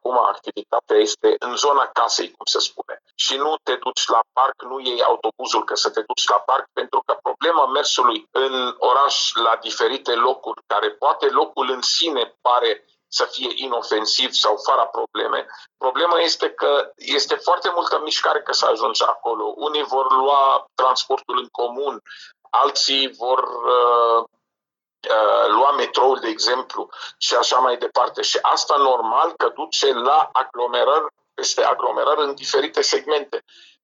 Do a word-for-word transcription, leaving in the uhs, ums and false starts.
acum activitatea este în zona casei, cum se spune. Și nu te duci la parc, nu iei autobuzul că să te duci la parc, pentru că problema mersului în oraș la diferite locuri, care poate locul în sine pare să fie inofensiv sau fără probleme. Problema este că este foarte multă mișcare că să ajungi acolo. Unii vor lua transportul în comun, alții vor uh, uh, lua metroul, de exemplu, și așa mai departe. Și asta normal că duce la aglomerări, peste aglomerări în diferite segmente.